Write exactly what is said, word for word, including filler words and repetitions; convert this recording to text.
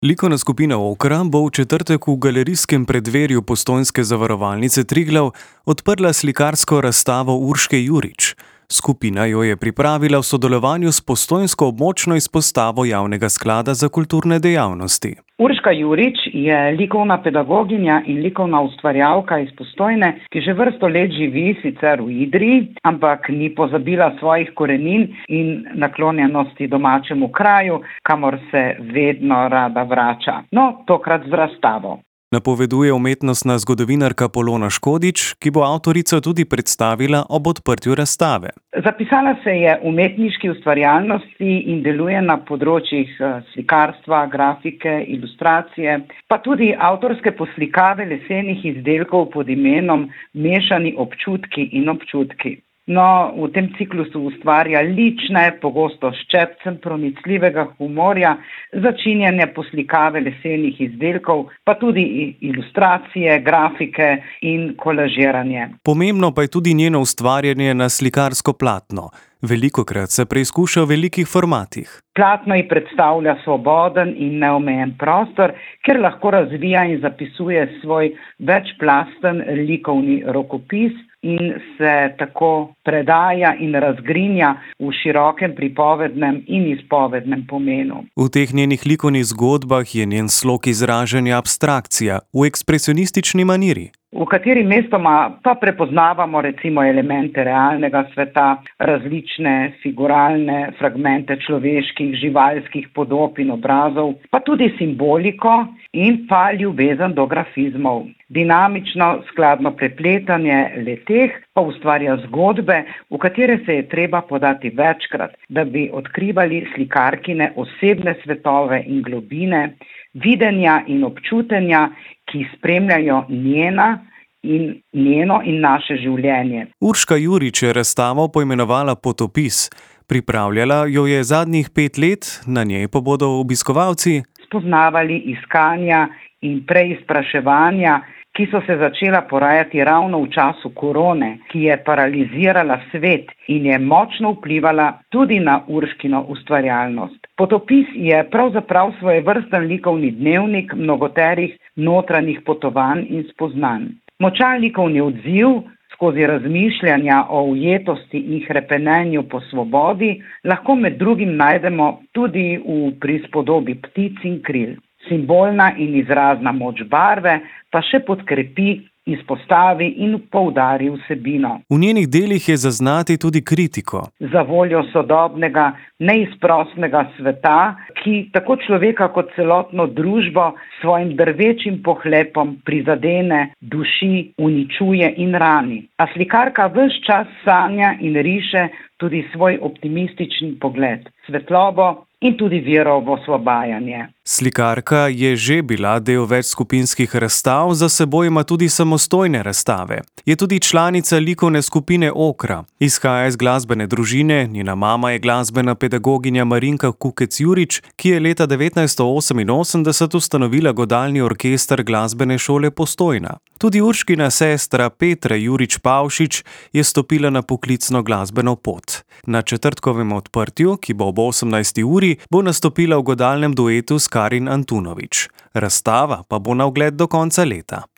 Likovna skupina Okra bo v četrtek v galerijskem preddverju Postojnske zavarovalnice Triglav odprla slikarsko razstavo Urške Jurič. Skupina jo je pripravila v sodelovanju s postojnsko območno izpostavo Javnega sklada za kulturne dejavnosti. Urška Jurič je likovna pedagoginja in likovna ustvarjalka iz Postojne, ki že vrsto let živi sicer v Idriji, ampak ni pozabila svojih korenin in naklonjenosti domačemu kraju, kamor se vedno rada vrača. No, tokrat z razstavo. Napoveduje umetnostna zgodovinarka Polona Škodič, ki bo avtorico tudi predstavila ob odprtju razstave. Zapisala se je v umetniški ustvarjalnosti in deluje na področjih slikarstva, grafike, ilustracije, pa tudi avtorske poslikave lesenih izdelkov pod imenom Mešani občutki in občutki. No, v tem ciklusu ustvarja lične, pogosto s ščepcem pronicljivega humorja, začinjanje poslikave lesenih izdelkov, pa tudi ilustracije, grafike in kolažiranje. Pomembno pa je tudi njeno ustvarjanje na slikarsko platno. Velikokrat se preizkuša v velikih formatih. Platno ji predstavlja svoboden in neomejen prostor, kjer lahko razvija in zapisuje svoj večplasten likovni rokopis in se tako predaja in razgrinja v širokem pripovednem in izpovednem pomenu. V teh njenih likovnih zgodbah je njen slog izražanja abstrakcija v ekspresionistični maniri, v kateri mestoma pa prepoznavamo recimo elemente realnega sveta, različne figuralne fragmente človeških, živalskih podob in obrazov, pa tudi simboliko in pa ljubezen do grafizmov. Dinamično, skladno prepletanje leteh pa ustvarja zgodbe, v katere se je treba podati večkrat, da bi odkrivali slikarkine osebne svetove in globine, videnja in občutenja, ki spremljajo njena in njeno in naše življenje. Urška Jurič je razstavo poimenovala Potopis. Pripravljala jo je zadnjih pet let, na njej pa bodo obiskovalci spoznavali iskanja in preizpraševanja, ki so se začela porajati ravno v času korone, ki je paralizirala svet in je močno vplivala tudi na Urškino ustvarjalnost. Potopis je pravzaprav svojevrsten likovni dnevnik mnogoterih notranjih potovanj in spoznanj. Močan likovni odziv skozi razmišljanja o ujetosti in hrepenenju po svobodi lahko med drugim najdemo tudi v prispodobi ptic in kril. Simbolna in izrazna moč barve pa še podkrepi, izpostavi in poudari vsebino. V njenih delih je zaznati tudi kritiko. Za voljo sodobnega, neizprosnega sveta, ki tako človeka kot celotno družbo s svojim drvečim pohlepom prizadene, duši, uničuje in rani. A slikarka ves čas sanja in riše tudi svoj optimistični pogled, svetlobo in tudi vero v osvobajanje. Slikarka je že bila del več skupinskih razstav, za seboj ima tudi samostojne razstave. Je tudi članica likovne skupine Okra. Izhaja iz glasbene družine, njena mama je glasbena pedagoginja Marinka Kukec Jurič, ki je leta devetnajststo oseminosemdeset ustanovila godalni orkester glasbene šole Postojna. Tudi Urškina sestra Petra Jurič Pavšič je stopila na poklicno glasbeno pot. Na četrtkovem odprtju, ki bo ob osemnajsti uri, bo nastopila v godalnem duetu s Karin Antunovič. Razstava pa bo na ogled do konca leta.